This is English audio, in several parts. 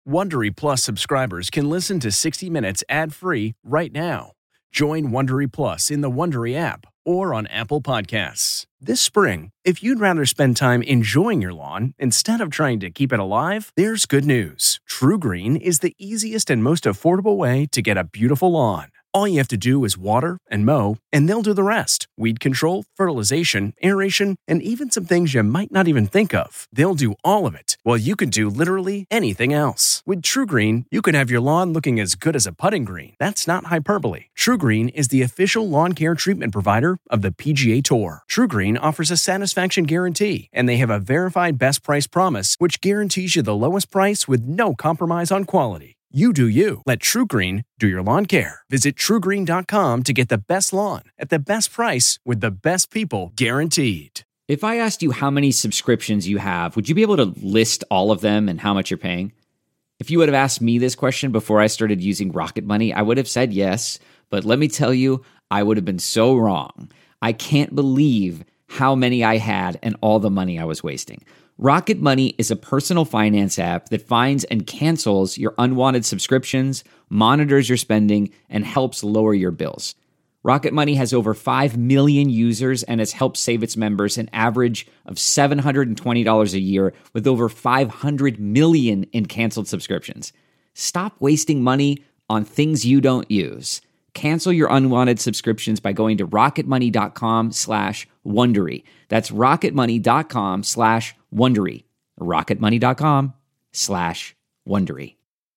Wondery Plus subscribers can listen to 60 Minutes ad-free right now. Join Wondery Plus in the Wondery app or on Apple Podcasts. This spring, if you'd rather spend time enjoying your lawn instead of trying to keep it alive, there's good news. TruGreen is the easiest and most affordable way to get a beautiful lawn. All you have to do is water and mow, and they'll do the rest. Weed control, fertilization, aeration, and even some things you might not even think of. They'll do all of it, while you can do literally anything else. With TruGreen, you can have your lawn looking as good as a putting green. That's not hyperbole. TruGreen is the official lawn care treatment provider of the PGA Tour. TruGreen offers a satisfaction guarantee, and they have a verified best price promise, which guarantees you the lowest price with no compromise on quality. You do you. Let TruGreen do your lawn care. Visit TruGreen.com to get the best lawn at the best price with the best people guaranteed. If I asked you how many subscriptions you have, would you be able to list all of them and how much you're paying? If you would have asked me this question before I started using Rocket Money, I would have said yes, but let me tell you, I would have been so wrong. I can't believe how many I had and all the money I was wasting. Rocket Money is a personal finance app that finds and cancels your unwanted subscriptions, monitors your spending, and helps lower your bills. Rocket Money has over 5 million users and has helped save its members an average of $720 a year with over 500 million in canceled subscriptions. Stop wasting money on things you don't use. Cancel your unwanted subscriptions by going to rocketmoney.com/Wondery. That's rocketmoney.com/Wondery. rocketmoney.com/Wondery.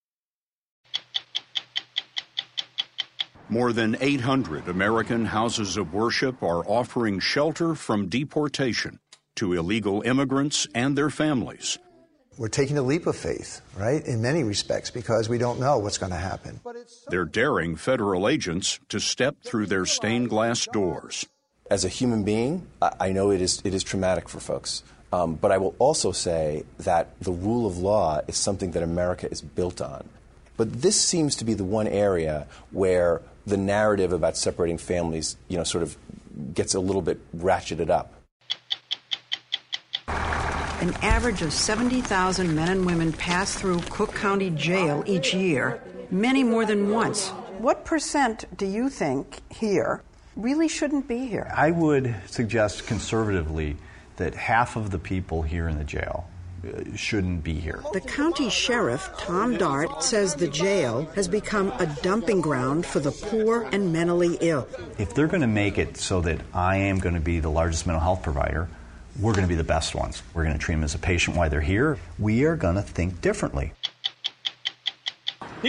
More than 800 American houses of worship are offering shelter from deportation to illegal immigrants and their families. We're taking a leap of faith, right, in many respects, because we don't know what's going to happen. They're daring federal agents to step through their stained glass doors. As a human being, I know it is traumatic for folks. But I will also say that the rule of law is something that America is built on. But this seems to be the one area where the narrative about separating families, sort of gets a little bit ratcheted up. An average of 70,000 men and women pass through Cook County Jail each year, many more than once. What percent do you think here really shouldn't be here? I would suggest conservatively that half of the people here in the jail shouldn't be here. The county sheriff, Tom Dart, says the jail has become a dumping ground for the poor and mentally ill. If they're going to make it so that I am going to be the largest mental health provider, we're going to be the best ones. We're going to treat them as a patient while they're here. We are going to think differently. Ai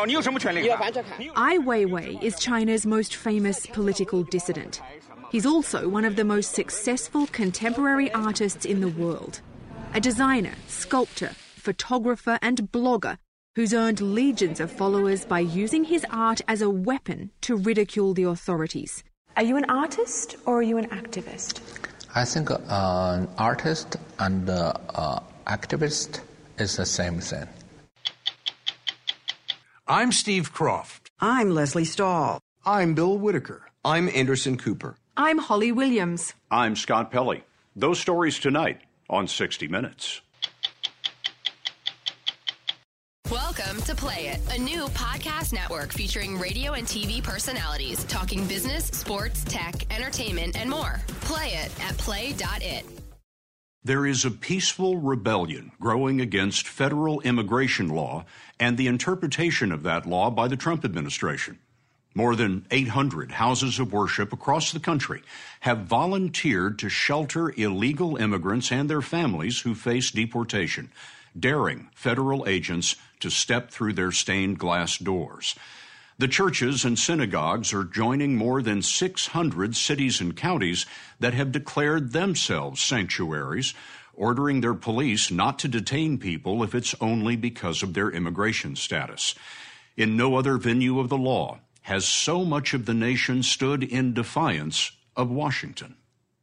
Weiwei is China's most famous political dissident. He's also one of the most successful contemporary artists in the world. A designer, sculptor, photographer and blogger who's earned legions of followers by using his art as a weapon to ridicule the authorities. Are you an artist or are you an activist? I think an artist and activist is the same thing. I'm Steve Croft. I'm Leslie Stahl. I'm Bill Whitaker. I'm Anderson Cooper. I'm Holly Williams. I'm Scott Pelley. Those stories tonight on 60 Minutes. Welcome to Play It, a new podcast network featuring radio and TV personalities talking business, sports, tech, entertainment, and more. Play it at play.it. There is a peaceful rebellion growing against federal immigration law and the interpretation of that law by the Trump administration. More than 800 houses of worship across the country have volunteered to shelter illegal immigrants and their families who face deportation, daring federal agents to step through their stained glass doors. The churches and synagogues are joining more than 600 cities and counties that have declared themselves sanctuaries, ordering their police not to detain people if it's only because of their immigration status. In no other venue of the law has so much of the nation stood in defiance of Washington.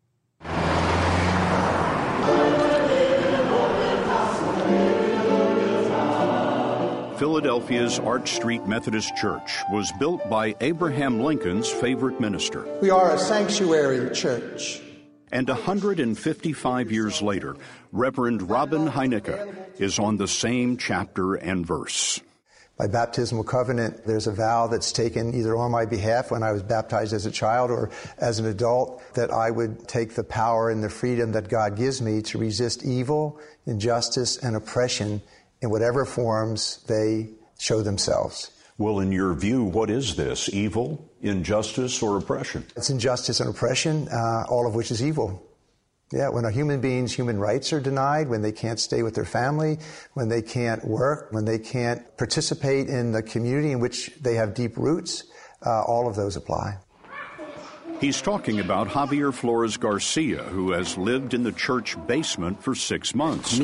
Philadelphia's Arch Street Methodist Church was built by Abraham Lincoln's favorite minister. We are a sanctuary church. And 155 years later, Reverend Robin Heinecke is on the same chapter and verse. By baptismal covenant, there's a vow that's taken either on my behalf when I was baptized as a child or as an adult, that I would take the power and the freedom that God gives me to resist evil, injustice, and oppression in whatever forms they show themselves. Well, in your view, what is this? Evil, injustice, or oppression? It's injustice and oppression, all of which is evil. Yeah, when a human being's human rights are denied, when they can't stay with their family, when they can't work, when they can't participate in the community in which they have deep roots, all of those apply. He's talking about Javier Flores Garcia, who has lived in the church basement for 6 months.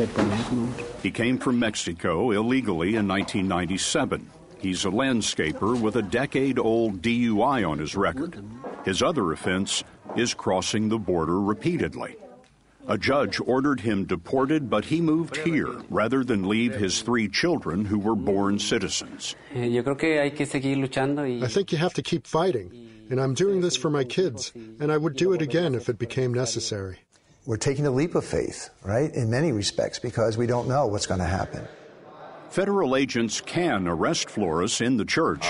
He came from Mexico illegally in 1997. He's a landscaper with a decade-old DUI on his record. His other offense is crossing the border repeatedly. A judge ordered him deported, but he moved here rather than leave his 3 children who were born citizens. I think you have to keep fighting, and I'm doing this for my kids, and I would do it again if it became necessary. We're taking a leap of faith, right, in many respects, because we don't know what's going to happen. Federal agents can arrest Flores in the church.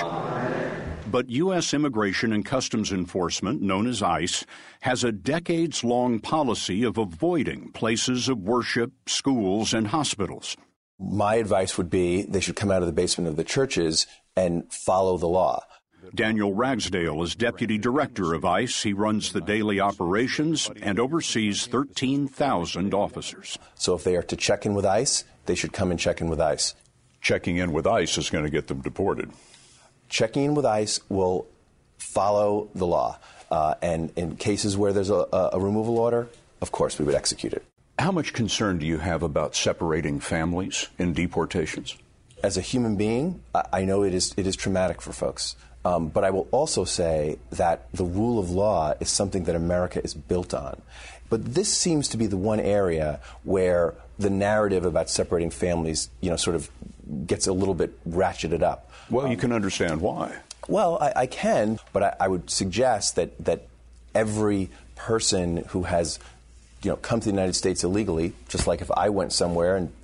But U.S. Immigration and Customs Enforcement, known as ICE, has a decades-long policy of avoiding places of worship, schools, and hospitals. My advice would be they should come out of the basement of the churches and follow the law. Daniel Ragsdale is deputy director of ICE. He runs the daily operations and oversees 13,000 officers. So if they are to check in with ICE, they should come and check in with ICE. Checking in with ICE is going to get them deported. Checking in with ICE will follow the law. And in cases where there's a removal order, of course, we would execute it. How much concern do you have about separating families in deportations? As a human being, I know it is traumatic for folks. But I will also say that the rule of law is something that America is built on. But this seems to be the one area where the narrative about separating families, sort of gets a little bit ratcheted up. Well, you can understand why. Well, I can, but I would suggest that every person who has come to the United States illegally, just like if I went somewhere and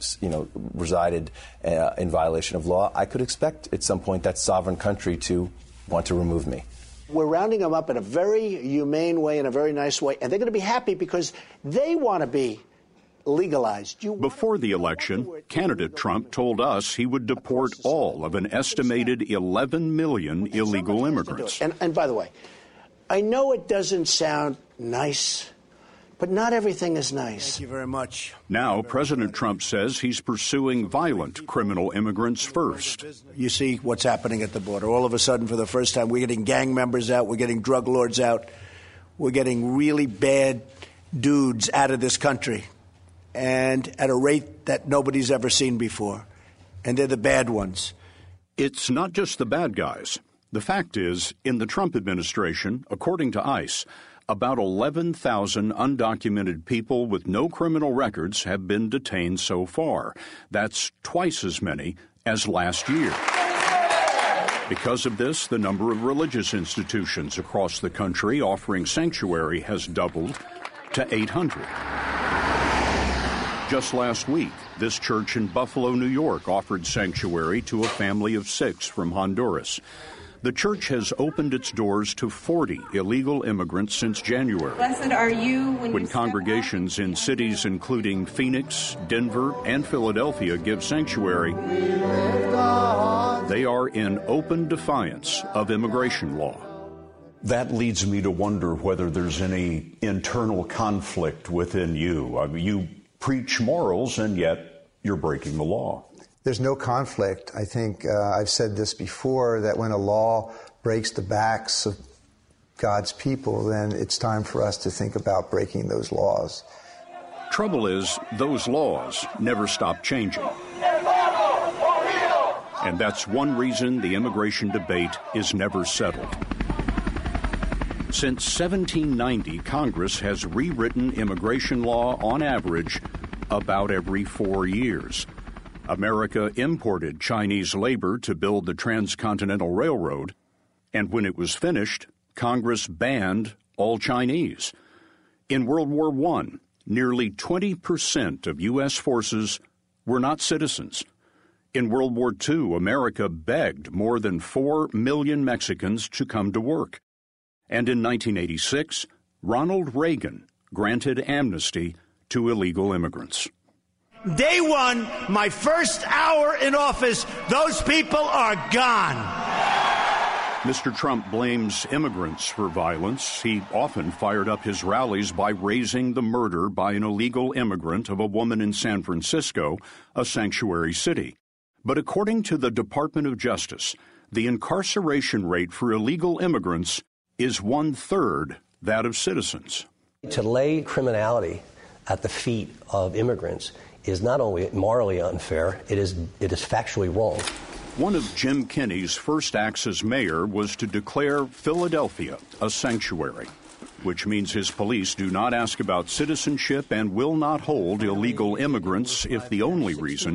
resided in violation of law, I could expect at some point that sovereign country to want to remove me. We're rounding them up in a very humane way, in a very nice way, and they're going to be happy because they want to be legalized. Before the election, candidate Trump told us he would deport all of an estimated 11 million illegal immigrants. And by the way, I know it doesn't sound nice, but not everything is nice. Thank you very much. Now, President Trump says he's pursuing violent criminal immigrants first. You see what's happening at the border. All of a sudden, for the first time, we're getting gang members out, we're getting drug lords out, we're getting really bad dudes out of this country, and at a rate that nobody's ever seen before. And they're the bad ones. It's not just the bad guys. The fact is, in the Trump administration, according to ICE, about 11,000 undocumented people with no criminal records have been detained so far. That's twice as many as last year. Because of this, the number of religious institutions across the country offering sanctuary has doubled to 800. Just last week, this church in Buffalo, New York, offered sanctuary to a family of 6 from Honduras. The church has opened its doors to 40 illegal immigrants since January. Blessed are you when congregations in cities including Phoenix, Denver, and Philadelphia give sanctuary, they are in open defiance of immigration law. That leads me to wonder whether there's any internal conflict within you. I mean, you preach morals, and yet you're breaking the law. There's no conflict. I think I've said this before, that when a law breaks the backs of God's people, then it's time for us to think about breaking those laws. Trouble is, those laws never stop changing. And that's one reason the immigration debate is never settled. Since 1790, Congress has rewritten immigration law on average about every 4 years. America imported Chinese labor to build the Transcontinental Railroad, and when it was finished, Congress banned all Chinese. In World War I, nearly 20% of U.S. forces were not citizens. In World War II, America begged more than 4 million Mexicans to come to work. And in 1986, Ronald Reagan granted amnesty to illegal immigrants. Day one, my first hour in office, those people are gone. Mr. Trump blames immigrants for violence. He often fired up his rallies by raising the murder by an illegal immigrant of a woman in San Francisco, a sanctuary city. But according to the Department of Justice, the incarceration rate for illegal immigrants is 1/3 that of citizens. To lay criminality at the feet of immigrants is not only morally unfair, it is factually wrong. One of Jim Kenney's first acts as mayor was to declare Philadelphia a sanctuary, which means his police do not ask about citizenship and will not hold illegal immigrants if the only reason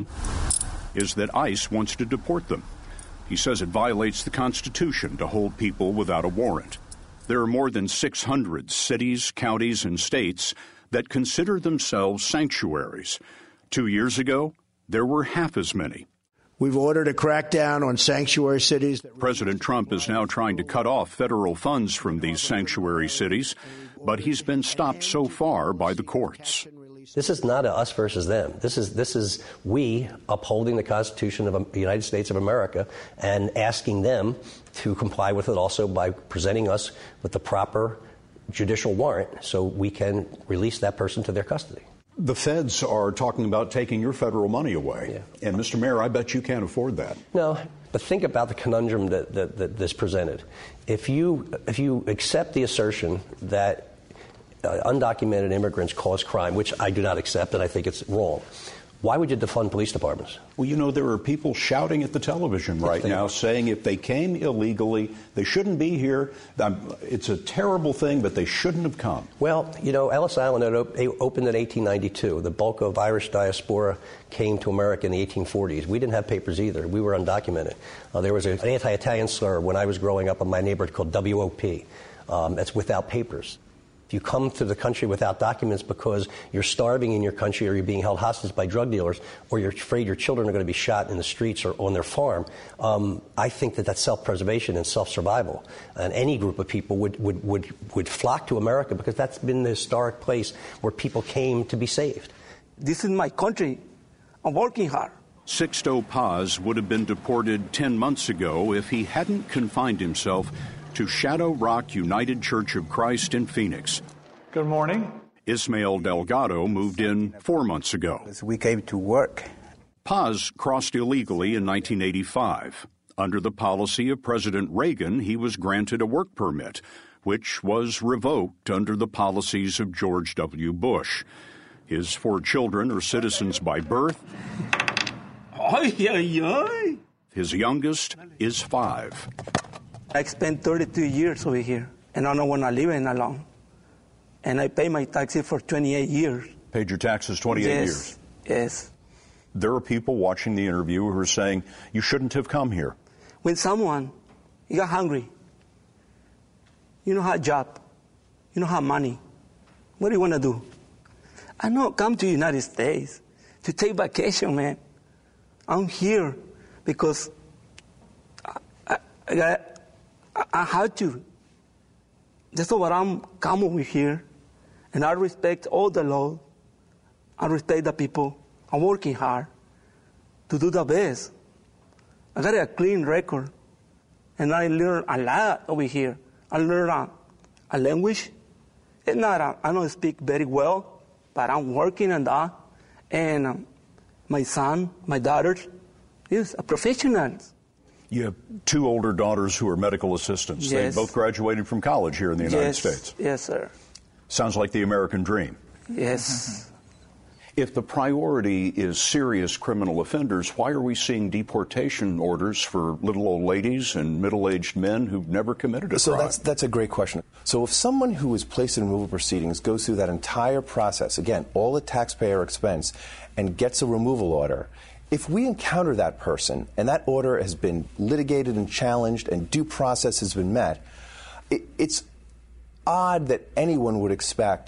is that ICE wants to deport them. He says it violates the Constitution to hold people without a warrant. There are more than 600 cities, counties, and states that consider themselves sanctuaries. 2 years ago, there were half as many. We've ordered a crackdown on sanctuary cities. President Trump is now trying to cut off federal funds from these sanctuary cities, but he's been stopped so far by the courts. This is not a us versus them. This is we upholding the Constitution of the United States of America and asking them to comply with it also by presenting us with the proper judicial warrant so we can release that person to their custody. The feds are talking about taking your federal money away. Yeah. And, Mr. Mayor, I bet you can't afford that. No, but think about the conundrum that this presented. If you accept the assertion that undocumented immigrants cause crime, which I do not accept, and I think it's wrong, why would you defund police departments? Well, you know, there are people shouting at the television right now saying if they came illegally, they shouldn't be here. It's a terrible thing, but they shouldn't have come. Well, you know, Ellis Island opened in 1892. The bulk of Irish diaspora came to America in the 1840s. We didn't have papers either. We were undocumented. There was an anti-Italian slur when I was growing up in my neighborhood called WOP. That's without papers. If you come to the country without documents because you're starving in your country or you're being held hostage by drug dealers or you're afraid your children are going to be shot in the streets or on their farm, I think that's self-preservation and self-survival. And any group of people would flock to America because that's been the historic place where people came to be saved. This is my country. I'm working hard. Sixto Paz would have been deported 10 months ago if he hadn't confined himself to Shadow Rock United Church of Christ in Phoenix. Good morning. Ismael Delgado moved in 4 months ago. We came to work. Paz crossed illegally in 1985. Under the policy of President Reagan, he was granted a work permit, which was revoked under the policies of George W. Bush. His 4 children are citizens by birth. His youngest is 5. I spent 32 years over here, and I don't want to live in alone. And I pay my taxes for 28 years. Paid your taxes 28 years? Yes. There are people watching the interview who are saying, you shouldn't have come here. When someone, you got hungry, you don't have a job, you don't have money, what do you want to do? I don't come to the United States to take vacation, man. I'm here because I had to. That's why I'm come over here, and I respect all the law. I respect the people. I'm working hard to do the best. I got a clean record, and I learn a lot over here. I learn a language. It's not I don't speak very well, but I'm working on that. And my son, my daughters, is a professional. You have 2 older daughters who are medical assistants. Yes. They both graduated from college here in the United States. Yes, sir. Sounds like the American dream. Yes. If the priority is serious criminal offenders, why are we seeing deportation orders for little old ladies and middle-aged men who've never committed a crime? So that's a great question. So if someone who is placed in removal proceedings goes through that entire process, again, all at taxpayer expense, and gets a removal order, if we encounter that person and that order has been litigated and challenged and due process has been met, it's odd that anyone would expect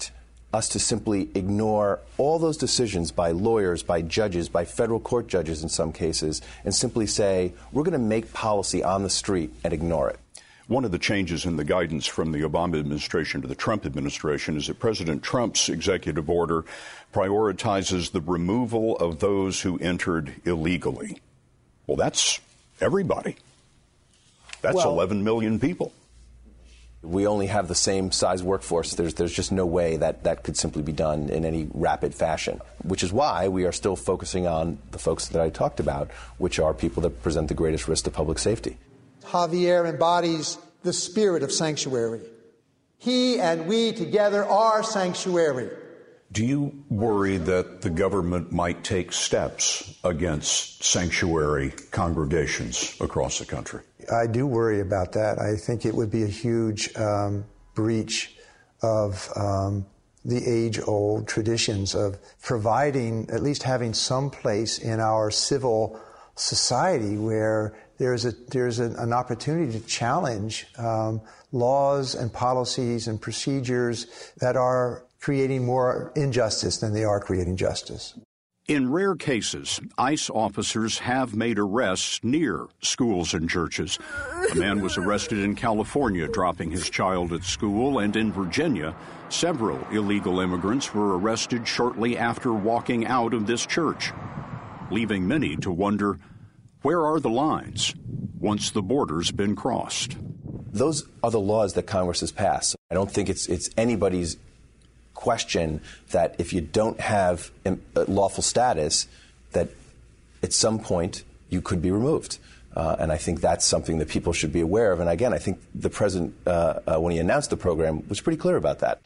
us to simply ignore all those decisions by lawyers, by judges, by federal court judges in some cases, and simply say, we're going to make policy on the street and ignore it. One of the changes in the guidance from the Obama administration to the Trump administration is that President Trump's executive order prioritizes the removal of those who entered illegally. Well, that's everybody. That's 11 million people. We only have the same size workforce. There's just no way that could simply be done in any rapid fashion, which is why we are still focusing on the folks that I talked about, which are people that present the greatest risk to public safety. Javier embodies the spirit of sanctuary. He and we together are sanctuary. Do you worry that the government might take steps against sanctuary congregations across the country? I do worry about that. I think it would be a huge breach of the age-old traditions of providing, at least having some place in our civil society where there's an opportunity to challenge laws and policies and procedures that are creating more injustice than they are creating justice. In rare cases, ICE officers have made arrests near schools and churches. A man was arrested in California dropping his child at school, and in Virginia, several illegal immigrants were arrested shortly after walking out of this church, leaving many to wonder, where are the lines once the border's been crossed? Those are the laws that Congress has passed. I don't think it's anybody's question that if you don't have lawful status, that at some point you could be removed. And I think that's something that people should be aware of. And again, I think the president, when he announced the program, was pretty clear about that.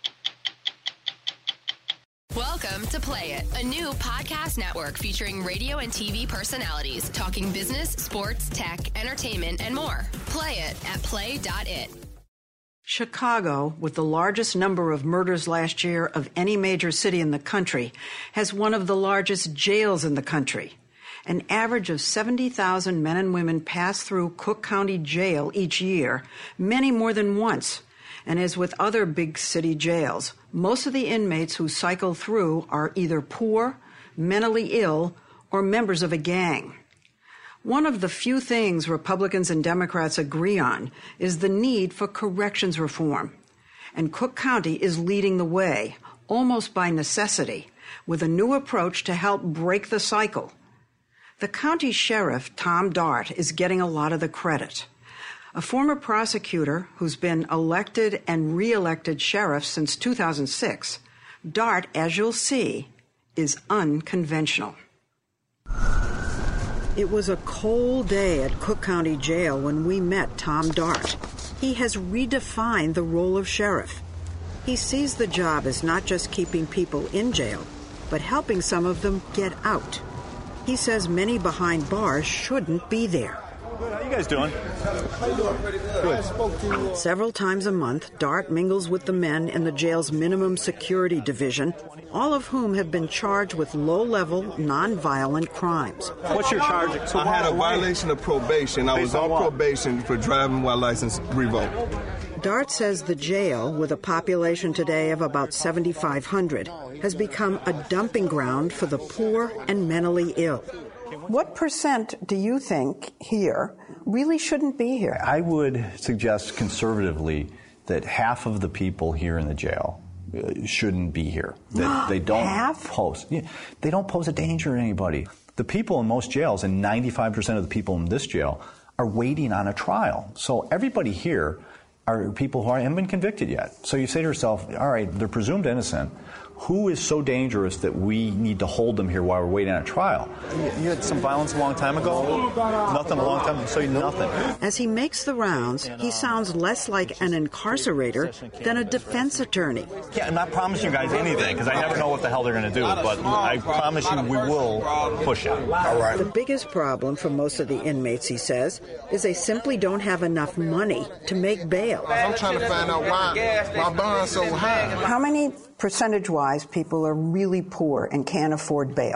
Welcome to Play It, a new podcast network featuring radio and TV personalities talking business, sports, tech, entertainment, and more. Play it at play.it. Chicago, with the largest number of murders last year of any major city in the country, has one of the largest jails in the country. An average of 70,000 men and women pass through Cook County Jail each year, many more than once. And as with other big city jails, most of the inmates who cycle through are either poor, mentally ill, or members of a gang. One of the few things Republicans and Democrats agree on is the need for corrections reform. And Cook County is leading the way, almost by necessity, with a new approach to help break the cycle. The county sheriff, Tom Dart, is getting a lot of the credit. A former prosecutor who's been elected and re-elected sheriff since 2006, Dart, as you'll see, is unconventional. It was a cold day at Cook County Jail when we met Tom Dart. He has redefined the role of sheriff. He sees the job as not just keeping people in jail, but helping some of them get out. He says many behind bars shouldn't be there. Good. How you guys doing? How you doing? Pretty good. Several times a month, Dart mingles with the men in the jail's minimum security division, all of whom have been charged with low-level, non-violent crimes. What's your charge? I had a violation of probation. I was on probation for driving while license revoked. Dart says the jail, with a population today of about 7,500, has become a dumping ground for the poor and mentally ill. What percent do you think here really shouldn't be here? I would suggest conservatively that half of the people here in the jail shouldn't be here. That they don't pose. Yeah, they don't pose a danger to anybody. The people in most jails, and 95% of the people in this jail, are waiting on a trial. So everybody here are people who haven't been convicted yet. So you say to yourself, all right, they're presumed innocent. Who is so dangerous that we need to hold them here while we're waiting on a trial? You had some violence a long time ago? Nothing a long time, so nothing. As he makes the rounds, he sounds less like an incarcerator than a defense attorney. Yeah, I'm not promising you guys anything, because I never know what the hell they're going to do, but I promise you we will push it. All right. The biggest problem for most of the inmates, he says, is they simply don't have enough money to make bail. I'm trying to find out why my bond's so high. How many percentage-wise people are really poor and can't afford bail?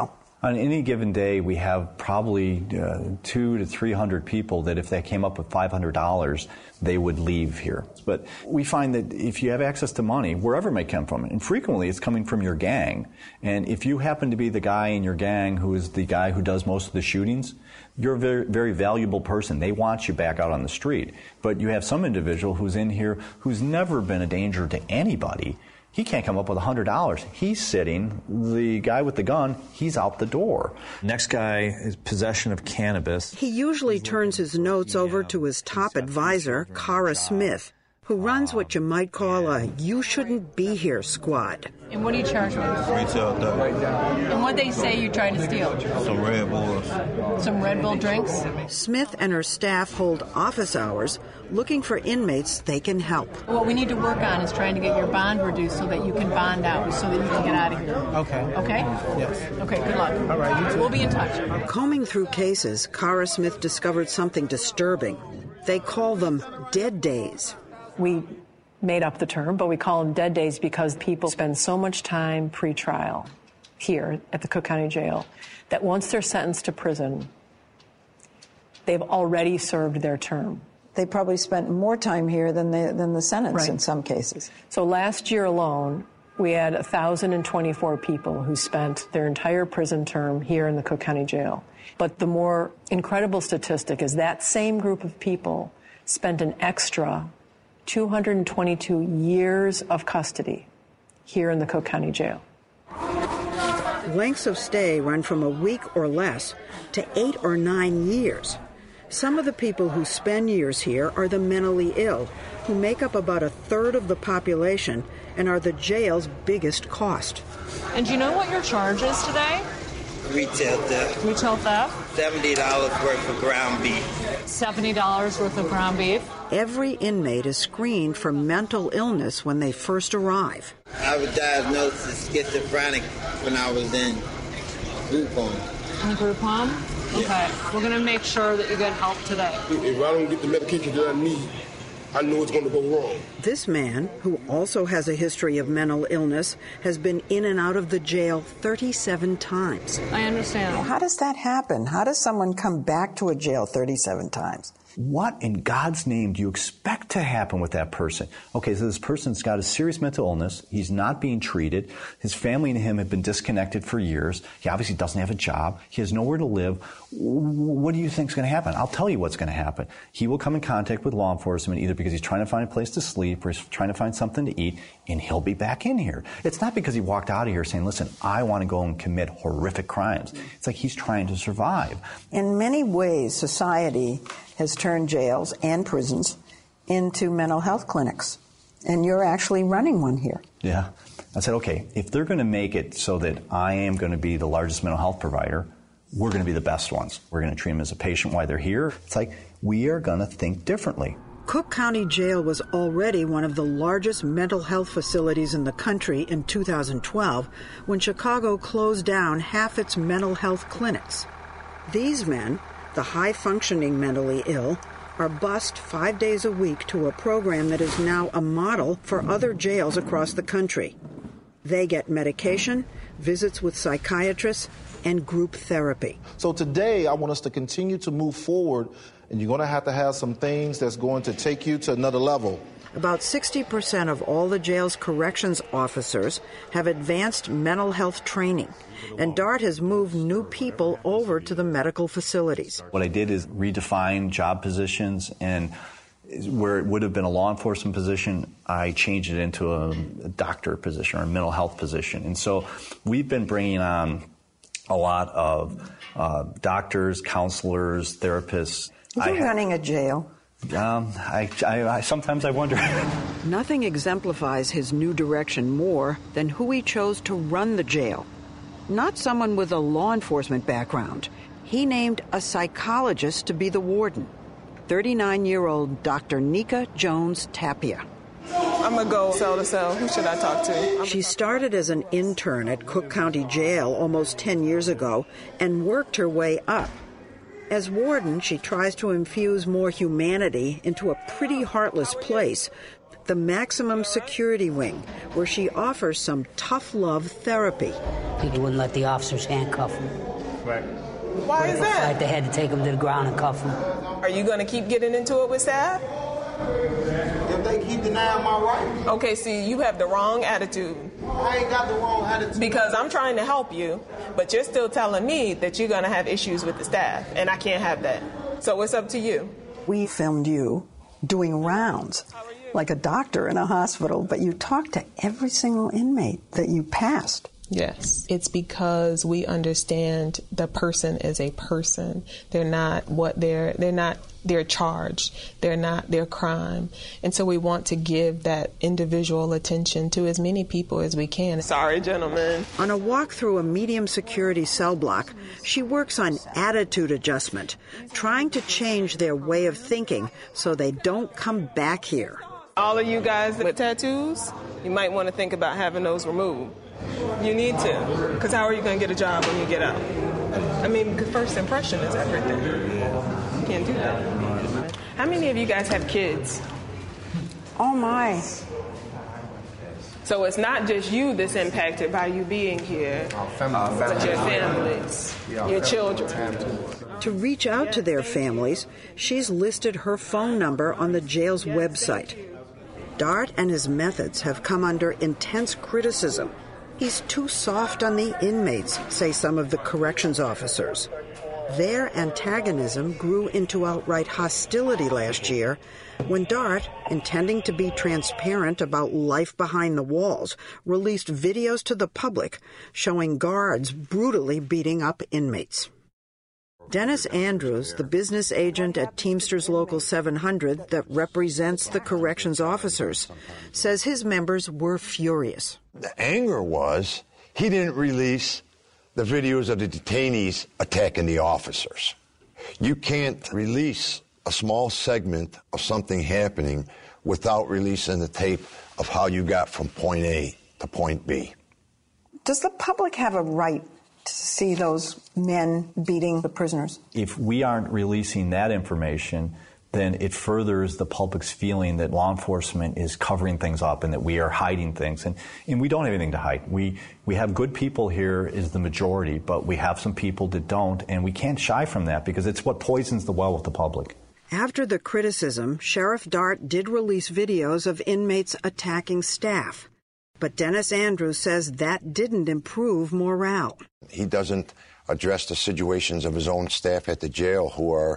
On any given day, we have probably 200 to 300 people that if they came up with $500, they would leave here. But we find that if you have access to money, wherever it may come from, and frequently it's coming from your gang, and if you happen to be the guy in your gang who is the guy who does most of the shootings, you're a very, very valuable person. They want you back out on the street. But you have some individual who's in here who's never been a danger to anybody. He can't come up with $100. He's sitting. The guy with the gun, he's out the door. Next guy is possession of cannabis. He usually turns his notes over to his top advisor, Cara Smith, who runs what you might call a you shouldn't be here squad. And what do you charge me? Retail theft. And what they say you're trying to steal? Some Red Bulls. Some Red Bull drinks? Smith and her staff hold office hours looking for inmates they can help. What we need to work on is trying to get your bond reduced so that you can bond out, so that you can get out of here. Okay. Okay? Yes. Okay, good luck. All right, you too. We'll be in touch. Combing through cases, Cara Smith discovered something disturbing. They call them dead days. We made up the term, but we call them dead days because people spend so much time pre-trial here at the Cook County Jail that once they're sentenced to prison, they've already served their term. They probably spent more time here than the sentence Right. in some cases. So last year alone, we had 1,024 people who spent their entire prison term here in the Cook County Jail. But the more incredible statistic is that same group of people spent an extra 222 years of custody here in the Cook County Jail. Lengths of stay run from a week or less to 8 or 9 years. Some of the people who spend years here are the mentally ill, who make up about a third of the population and are the jail's biggest cost. And do you know what your charge is today? Retail theft. Retail theft? $70 worth of ground beef. $70 worth of ground beef. Every inmate is screened for mental illness when they first arrive. I was diagnosed as schizophrenic when I was in group home. In the group home? Okay. We're going to make sure that you get help today. If I don't get the medication that I need, I know it's going to go wrong. This man, who also has a history of mental illness, has been in and out of the jail 37 times. I understand. How does that happen? How does someone come back to a jail 37 times? What in God's name do you expect to happen with that person? Okay, so this person's got a serious mental illness. He's not being treated. His family and him have been disconnected for years. He obviously doesn't have a job. He has nowhere to live. What do you think is going to happen? I'll tell you what's going to happen. He will come in contact with law enforcement either because he's trying to find a place to sleep or he's trying to find something to eat, and he'll be back in here. It's not because he walked out of here saying, listen, I want to go and commit horrific crimes. It's like he's trying to survive. In many ways, society has turned jails and prisons into mental health clinics. And you're actually running one here. Yeah. I said, okay, if they're going to make it so that I am going to be the largest mental health provider, we're going to be the best ones. We're going to treat them as a patient while they're here. It's like, we are going to think differently. Cook County Jail was already one of the largest mental health facilities in the country in 2012 when Chicago closed down half its mental health clinics. These men, the high-functioning mentally ill, are bused 5 days a week to a program that is now a model for other jails across the country. They get medication, visits with psychiatrists, and group therapy. So today, I want us to continue to move forward, and you're going to have some things that's going to take you to another level. About 60% of all the jail's corrections officers have advanced mental health training, and DART has moved new people over to the medical facilities. What I did is redefine job positions, and where it would have been a law enforcement position, I changed it into a doctor position or a mental health position. And so we've been bringing on a lot of doctors, counselors, therapists. You're running a jail. I sometimes I wonder. Nothing exemplifies his new direction more than who he chose to run the jail. Not someone with a law enforcement background. He named a psychologist to be the warden, 39-year-old Dr. Nika Jones Tapia. I'm going to go cell to cell. Who should I talk to? She started as an intern at Cook County Jail almost 10 years ago and worked her way up. As warden, she tries to infuse more humanity into a pretty heartless place, the maximum security wing, where she offers some tough love therapy. People wouldn't let the officers handcuff them. Right. Why is that? Like they had to take them to the ground and cuff them. Are you going to keep getting into it with staff? If they keep denying my right. Okay, see, you have the wrong attitude. I ain't got the wrong attitude. Because I'm trying to help you, but you're still telling me that you're going to have issues with the staff, and I can't have that. So it's up to you. We filmed you doing rounds like a doctor in a hospital, but you talked to every single inmate that you passed. Yes. It's because we understand the person is a person. They're not what they're not their charge. They're not their crime. And so we want to give that individual attention to as many people as we can. Sorry, gentlemen. On a walk through a medium security cell block, she works on attitude adjustment, trying to change their way of thinking so they don't come back here. All of you guys with tattoos, you might want to think about having those removed. You need to, because how are you going to get a job when you get out? I mean, first impression is everything. You can't do that. How many of you guys have kids? Oh, my. So it's not just you that's impacted by you being here, but your families, your children. To reach out to their families, she's listed her phone number on the jail's website. Dart and his methods have come under intense criticism. He's too soft on the inmates, say some of the corrections officers. Their antagonism grew into outright hostility last year when Dart, intending to be transparent about life behind the walls, released videos to the public showing guards brutally beating up inmates. Dennis Andrews, the business agent at Teamsters Local 700 that represents the corrections officers, says his members were furious. The anger was he didn't release the videos of the detainees attacking the officers. You can't release a small segment of something happening without releasing the tape of how you got from point A to point B. Does the public have a right to see those men beating the prisoners? If we aren't releasing that information, then it furthers the public's feeling that law enforcement is covering things up and that we are hiding things. And we don't have anything to hide. We have good people here is the majority, but we have some people that don't, and we can't shy from that because it's what poisons the well with the public. After the criticism, Sheriff Dart did release videos of inmates attacking staff. But Dennis Andrews says that didn't improve morale. He doesn't address the situations of his own staff at the jail who are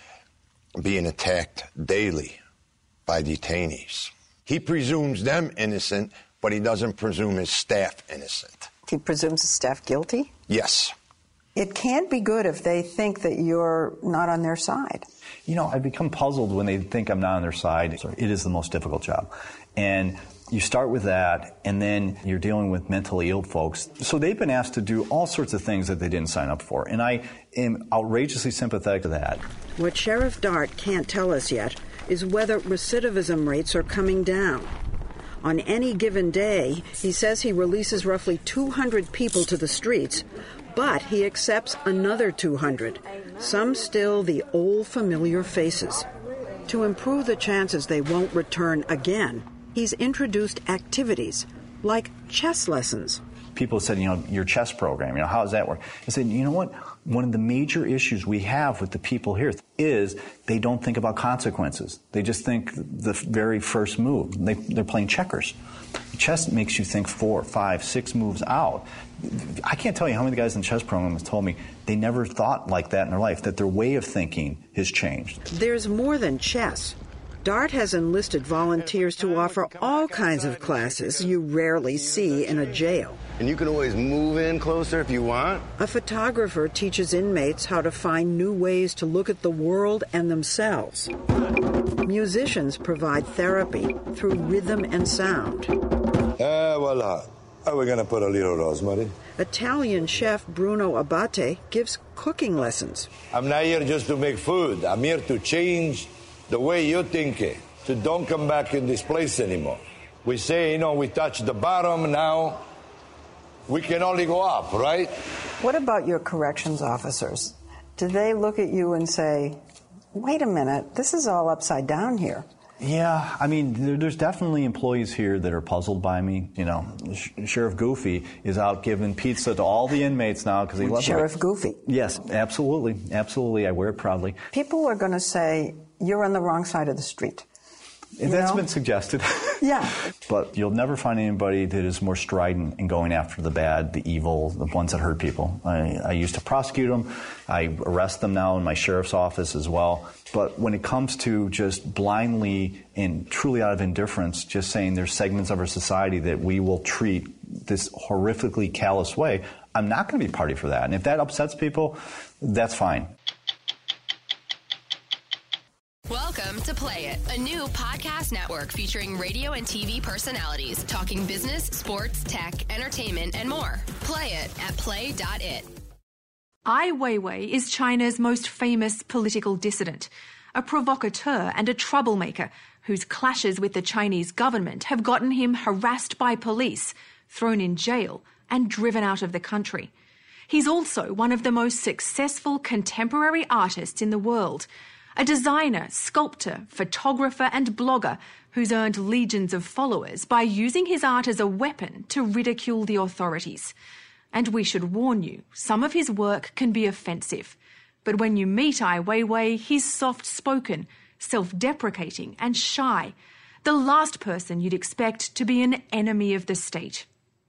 being attacked daily by detainees. He presumes them innocent, but he doesn't presume his staff innocent. He presumes his staff guilty? Yes. It can't be good if they think that you're not on their side. You know, I become puzzled when they think I'm not on their side. It is the most difficult job. And you start with that, and then you're dealing with mentally ill folks. So they've been asked to do all sorts of things that they didn't sign up for, and I am outrageously sympathetic to that. What Sheriff Dart can't tell us yet is whether recidivism rates are coming down. On any given day, he says he releases roughly 200 people to the streets, but he accepts another 200, some still the old familiar faces. To improve the chances they won't return again, he's introduced activities like chess lessons. People said, your chess program, how does that work? I said, you know what? One of the major issues we have with the people here is they don't think about consequences. They just think the very first move. They're playing checkers. Chess makes you think 4, 5, 6 moves out. I can't tell you how many guys in the chess program have told me they never thought like that in their life, that their way of thinking has changed. There's more than chess. Dart has enlisted volunteers to offer all kinds of classes you rarely see in a jail. And you can always move in closer if you want. A photographer teaches inmates how to find new ways to look at the world and themselves. Musicians provide therapy through rhythm and sound. Voila. Are we going to put a little rosemary? Italian chef Bruno Abate gives cooking lessons. I'm not here just to make food. I'm here to change the way you think it. So don't come back in this place anymore. We say, we touched the bottom, now we can only go up, right? What about your corrections officers? Do they look at you and say, wait a minute, this is all upside down here? Yeah, I mean, there's definitely employees here that are puzzled by me. You know, Sheriff Goofy is out giving pizza to all the inmates now because he loves it. Sheriff Goofy? Yes, absolutely. Absolutely. I wear it proudly. People are going to say, you're on the wrong side of the street. That's been suggested. Yeah. But you'll never find anybody that is more strident in going after the bad, the evil, the ones that hurt people. I used to prosecute them. I arrest them now in my sheriff's office as well. But when it comes to just blindly and truly out of indifference, just saying there's segments of our society that we will treat this horrifically callous way, I'm not going to be party for that. And if that upsets people, that's fine. Welcome to Play It, a new podcast network featuring radio and TV personalities talking business, sports, tech, entertainment, and more. Play it at play.it. Ai Weiwei is China's most famous political dissident, a provocateur and a troublemaker whose clashes with the Chinese government have gotten him harassed by police, thrown in jail, and driven out of the country. He's also one of the most successful contemporary artists in the world, a designer, sculptor, photographer and blogger who's earned legions of followers by using his art as a weapon to ridicule the authorities. And we should warn you, some of his work can be offensive. But when you meet Ai Weiwei, he's soft-spoken, self-deprecating and shy, the last person you'd expect to be an enemy of the state.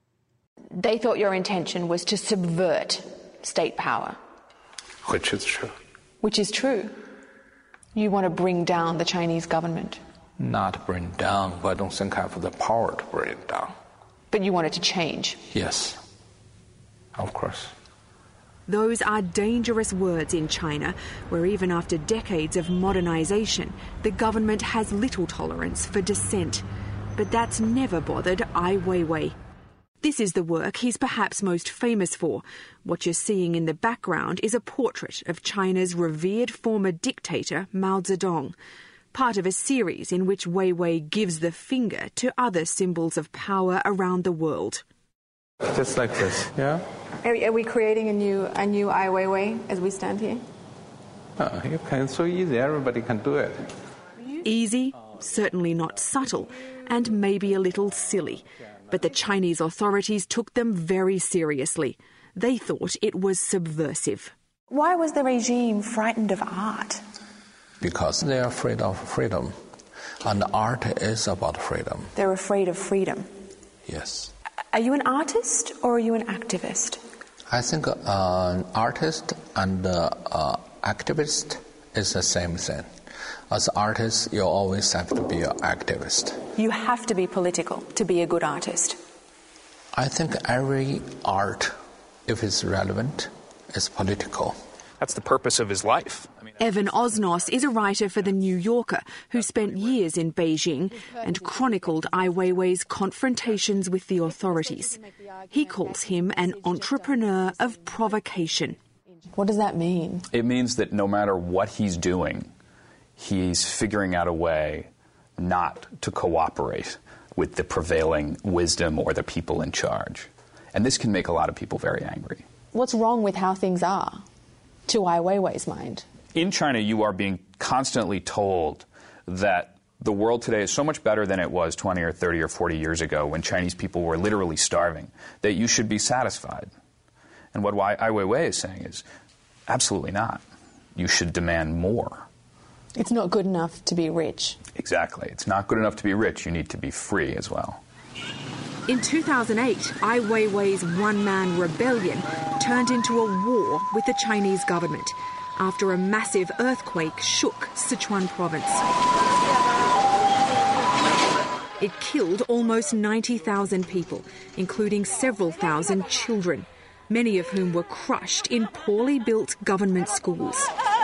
They thought your intention was to subvert state power. Which is true. Which is true. You want to bring down the Chinese government. Not bring down, but I don't think I have the power to bring it down. But you want it to change. Yes, of course. Those are dangerous words in China, where even after decades of modernization, the government has little tolerance for dissent. But that's never bothered Ai Weiwei. This is the work he's perhaps most famous for. What you're seeing in the background is a portrait of China's revered former dictator Mao Zedong, part of a series in which Weiwei gives the finger to other symbols of power around the world. Just like this, yeah? Are we creating a new Ai Weiwei as we stand here? You can, so easy, everybody can do it. Easy, certainly not subtle, and maybe a little silly. But the Chinese authorities took them very seriously. They thought it was subversive. Why was the regime frightened of art? Because they're afraid of freedom. And art is about freedom. They're afraid of freedom. Yes. Are you an artist or are you an activist? I think an artist and activist is the same thing. As an artist, you always have to be an activist. You have to be political to be a good artist. I think every art, if it's relevant, is political. That's the purpose of his life. Evan Osnos is a writer for The New Yorker who spent years in Beijing and chronicled Ai Weiwei's confrontations with the authorities. He calls him an entrepreneur of provocation. What does that mean? It means that no matter what he's doing, he's figuring out a way not to cooperate with the prevailing wisdom or the people in charge. And this can make a lot of people very angry. What's wrong with how things are, to Ai Weiwei's mind? In China, you are being constantly told that the world today is so much better than it was 20 or 30 or 40 years ago when Chinese people were literally starving, that you should be satisfied. And what Ai Weiwei is saying is, absolutely not. You should demand more. It's not good enough to be rich. Exactly. It's not good enough to be rich. You need to be free as well. In 2008, Ai Weiwei's one-man rebellion turned into a war with the Chinese government after a massive earthquake shook Sichuan province. It killed almost 90,000 people, including several thousand children, many of whom were crushed in poorly built government schools.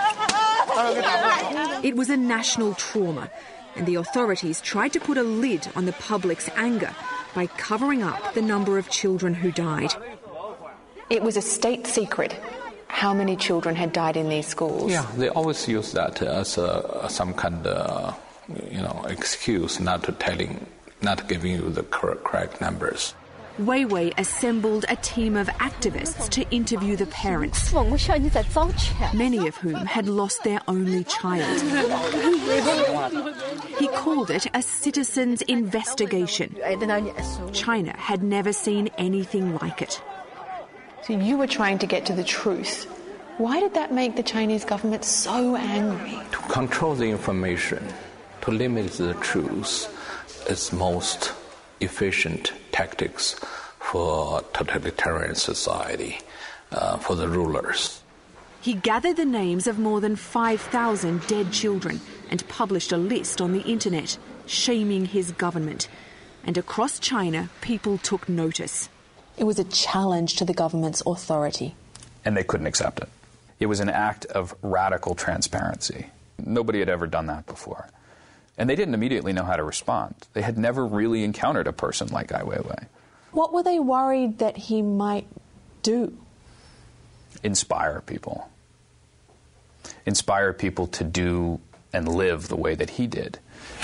It was a national trauma, and the authorities tried to put a lid on the public's anger by covering up the number of children who died. It was a state secret how many children had died in these schools. Yeah, they always use that as some kind of, excuse not giving you the correct numbers. Weiwei assembled a team of activists to interview the parents, many of whom had lost their only child. He called it a citizen's investigation. China had never seen anything like it. So you were trying to get to the truth. Why did that make the Chinese government so angry? To control the information, to limit the truth, is most efficient tactics for totalitarian society, for the rulers. He gathered the names of more than 5,000 dead children and published a list on the internet, shaming his government. And across China, people took notice. It was a challenge to the government's authority. And they couldn't accept it. It was an act of radical transparency. Nobody had ever done that before. And they didn't immediately know how to respond. They had never really encountered a person like Ai Weiwei. What were they worried that he might do? Inspire people. Inspire people to do and live the way that he did.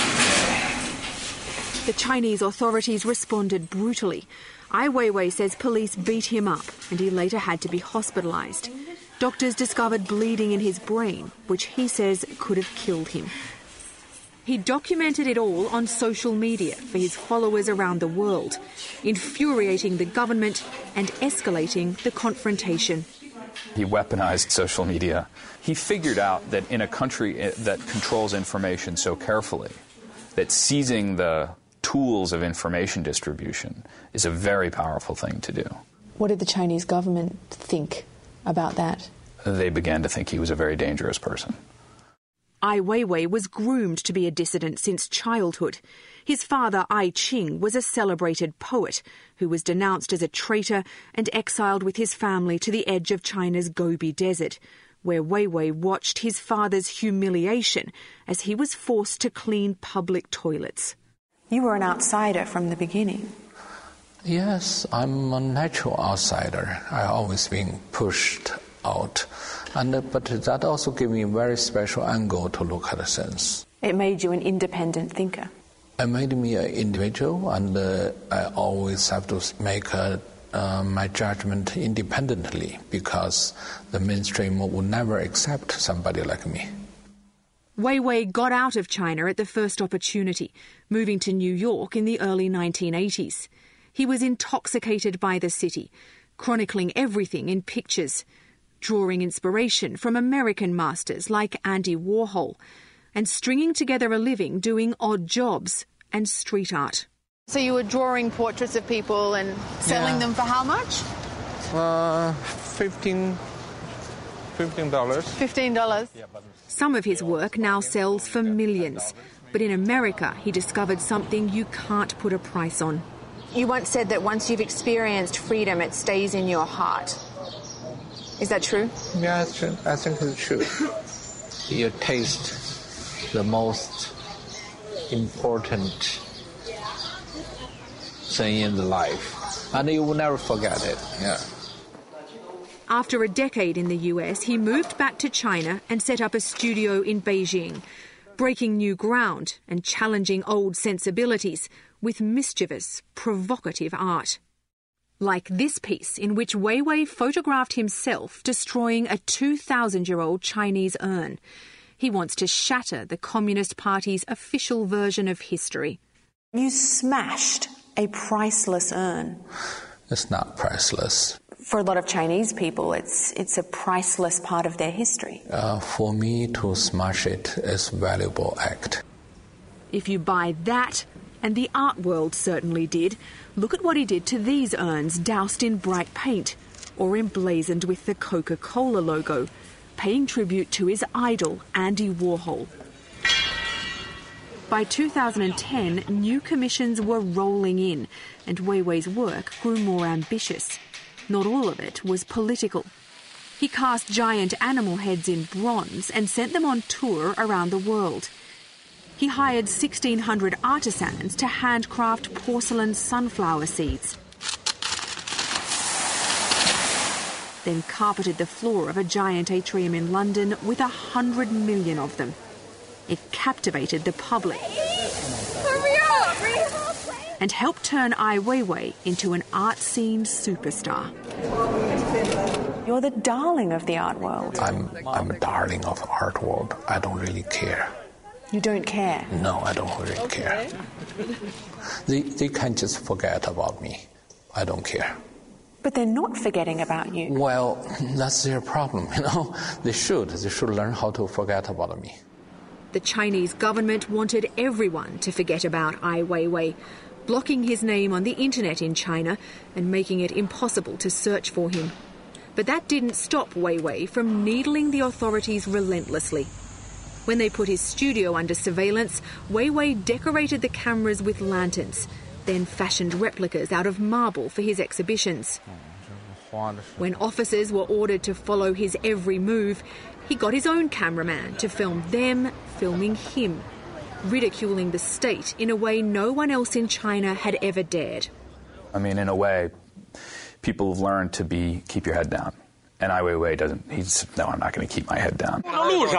The Chinese authorities responded brutally. Ai Weiwei says police beat him up and he later had to be hospitalised. Doctors discovered bleeding in his brain, which he says could have killed him. He documented it all on social media for his followers around the world, infuriating the government and escalating the confrontation. He weaponized social media. He figured out that in a country that controls information so carefully, that seizing the tools of information distribution is a very powerful thing to do. What did the Chinese government think about that? They began to think he was a very dangerous person. Ai Weiwei was groomed to be a dissident since childhood. His father, Ai Qing, was a celebrated poet who was denounced as a traitor and exiled with his family to the edge of China's Gobi Desert, where Weiwei watched his father's humiliation as he was forced to clean public toilets. You were an outsider from the beginning. Yes, I'm a natural outsider. I've always been pushed out. But that also gave me a very special angle to look at things. It made you an independent thinker. It made me an individual, and I always have to make my judgment independently because the mainstream would never accept somebody like me. Weiwei got out of China at the first opportunity, moving to New York in the early 1980s. He was intoxicated by the city, chronicling everything in pictures, drawing inspiration from American masters like Andy Warhol, and stringing together a living doing odd jobs and street art. So you were drawing portraits of people and selling them for how much? $15. $15? Some of his work now sells for millions, but in America he discovered something you can't put a price on. You once said that once you've experienced freedom, it stays in your heart. Is that true? Yeah, it's true. I think it's true. You taste the most important thing in the life, and you will never forget it. Yeah. After a decade in the US, he moved back to China and set up a studio in Beijing, breaking new ground and challenging old sensibilities with mischievous, provocative art. Like this piece in which Weiwei photographed himself destroying a 2,000-year-old Chinese urn. He wants to shatter the Communist Party's official version of history. You smashed a priceless urn. It's not priceless. For a lot of Chinese people, it's a priceless part of their history. For me, to smash it is a valuable act. If you buy that, and the art world certainly did, look at what he did to these urns doused in bright paint or emblazoned with the Coca-Cola logo, paying tribute to his idol, Andy Warhol. By 2010, new commissions were rolling in, and Weiwei's work grew more ambitious. Not all of it was political. He cast giant animal heads in bronze and sent them on tour around the world. He hired 1,600 artisans to handcraft porcelain sunflower seeds. Then carpeted the floor of a giant atrium in London with 100 million of them. It captivated the public. Hurry up! and helped turn Ai Weiwei into an art scene superstar. You're the darling of the art world. I'm a darling of the art world. I don't really care. You don't care? No, I don't really care. They can just forget about me. I don't care. But they're not forgetting about you. Well, that's their problem, you know. They should learn how to forget about me. The Chinese government wanted everyone to forget about Ai Weiwei, blocking his name on the internet in China and making it impossible to search for him. But that didn't stop Weiwei from needling the authorities relentlessly. When they put his studio under surveillance, Weiwei decorated the cameras with lanterns, then fashioned replicas out of marble for his exhibitions. When officers were ordered to follow his every move, he got his own cameraman to film them filming him, ridiculing the state in a way no one else in China had ever dared. I mean, in a way, people have learned to keep your head down. And Ai Weiwei doesn't, no, I'm not going to keep my head down. I'm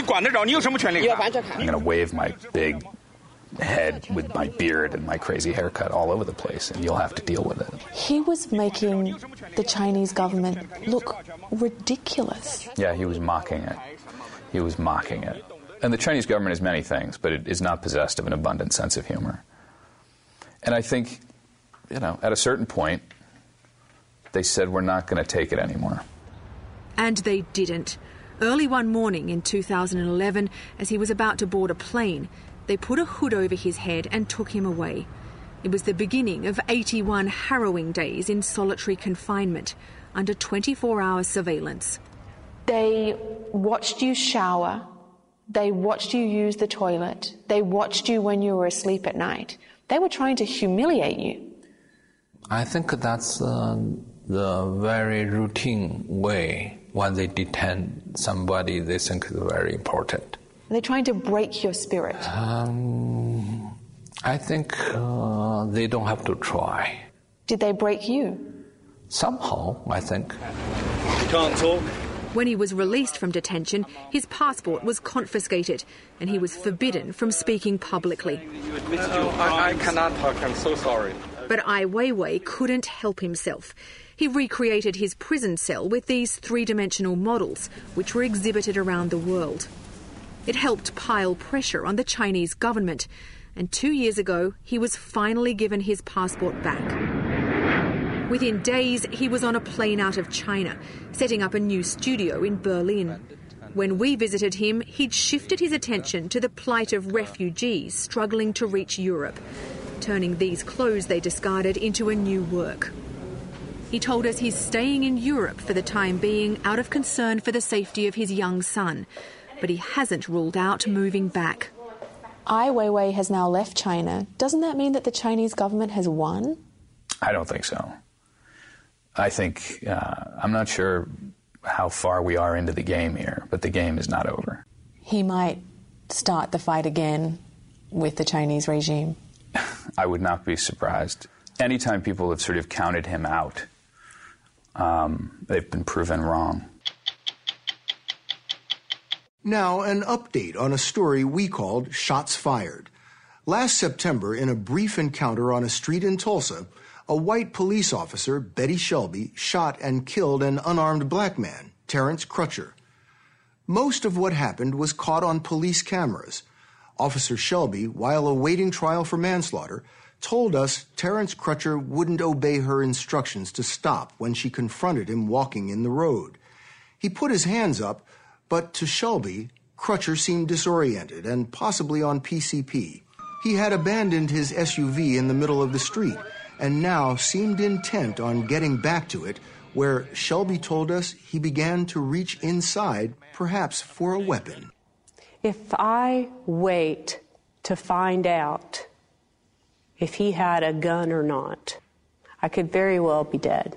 going to wave my big head with my beard and my crazy haircut all over the place, and you'll have to deal with it. He was making the Chinese government look ridiculous. Yeah, he was mocking it. He was mocking it. And the Chinese government is many things, but it is not possessed of an abundant sense of humor. And I think, at a certain point, they said, we're not going to take it anymore. And they didn't. Early one morning in 2011, as he was about to board a plane, they put a hood over his head and took him away. It was the beginning of 81 harrowing days in solitary confinement, under 24-hour surveillance. They watched you shower. They watched you use the toilet. They watched you when you were asleep at night. They were trying to humiliate you. I think that's the very routine way when they detain somebody they think is very important. Are they trying to break your spirit? I think they don't have to try. Did they break you? Somehow, I think. You can't talk. When he was released from detention, his passport was confiscated and he was forbidden from speaking publicly. I cannot talk. I'm so sorry. But Ai Weiwei couldn't help himself. He recreated his prison cell with these three-dimensional models, which were exhibited around the world. It helped pile pressure on the Chinese government, and 2 years ago, he was finally given his passport back. Within days, he was on a plane out of China, setting up a new studio in Berlin. When we visited him, he'd shifted his attention to the plight of refugees struggling to reach Europe, turning these clothes they discarded into a new work. He told us he's staying in Europe for the time being out of concern for the safety of his young son, but he hasn't ruled out moving back. Ai Weiwei has now left China. Doesn't that mean that the Chinese government has won? I don't think so. I think, I'm not sure how far we are into the game here, but the game is not over. He might start the fight again with the Chinese regime. I would not be surprised. Anytime people have sort of counted him out, they've been proven wrong. Now, an update on a story we called Shots Fired. Last September, in a brief encounter on a street in Tulsa, a white police officer, Betty Shelby, shot and killed an unarmed black man, Terrence Crutcher. Most of what happened was caught on police cameras. Officer Shelby, while awaiting trial for manslaughter, told us Terrence Crutcher wouldn't obey her instructions to stop when she confronted him walking in the road. He put his hands up, but to Shelby, Crutcher seemed disoriented and possibly on PCP. He had abandoned his SUV in the middle of the street and now seemed intent on getting back to it, where Shelby told us he began to reach inside, perhaps for a weapon. If I wait to find out if he had a gun or not, I could very well be dead.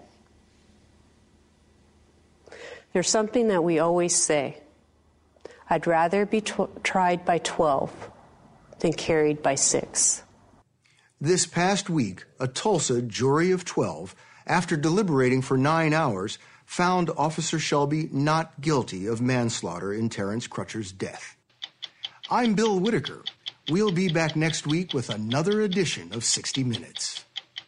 There's something that we always say. I'd rather be tried by 12 than carried by 6. This past week, a Tulsa jury of 12, after deliberating for 9 hours, found Officer Shelby not guilty of manslaughter in Terrence Crutcher's death. I'm Bill Whitaker. We'll be back next week with another edition of 60 Minutes.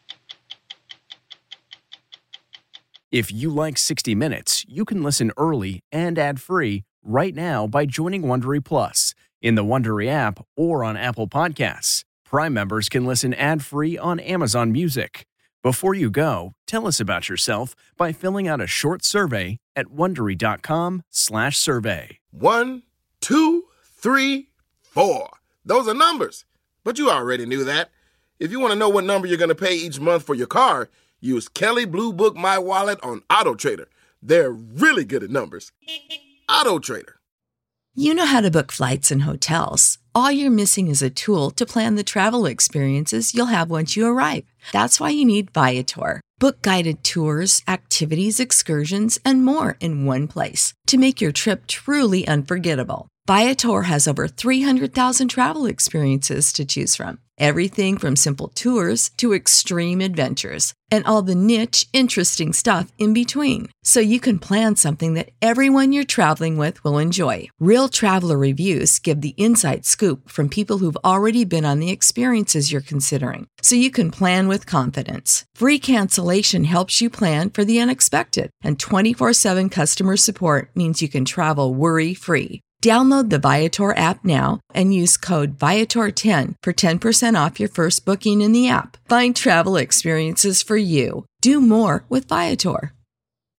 If you like 60 Minutes, you can listen early and ad-free right now by joining Wondery Plus in the Wondery app or on Apple Podcasts. Prime members can listen ad-free on Amazon Music. Before you go, tell us about yourself by filling out a short survey at Wondery.com/survey. 1, 2, 3, 4. Those are numbers. But you already knew that. If you want to know what number you're going to pay each month for your car, use Kelley Blue Book My Wallet on AutoTrader. They're really good at numbers. AutoTrader. You know how to book flights and hotels. All you're missing is a tool to plan the travel experiences you'll have once you arrive. That's why you need Viator. Book guided tours, activities, excursions, and more in one place to make your trip truly unforgettable. Viator has over 300,000 travel experiences to choose from. Everything from simple tours to extreme adventures and all the niche, interesting stuff in between. So you can plan something that everyone you're traveling with will enjoy. Real traveler reviews give the inside scoop from people who've already been on the experiences you're considering. So you can plan with confidence. Free cancellation helps you plan for the unexpected. And 24/7 customer support means you can travel worry-free. Download the Viator app now and use code Viator10 for 10% off your first booking in the app. Find travel experiences for you. Do more with Viator.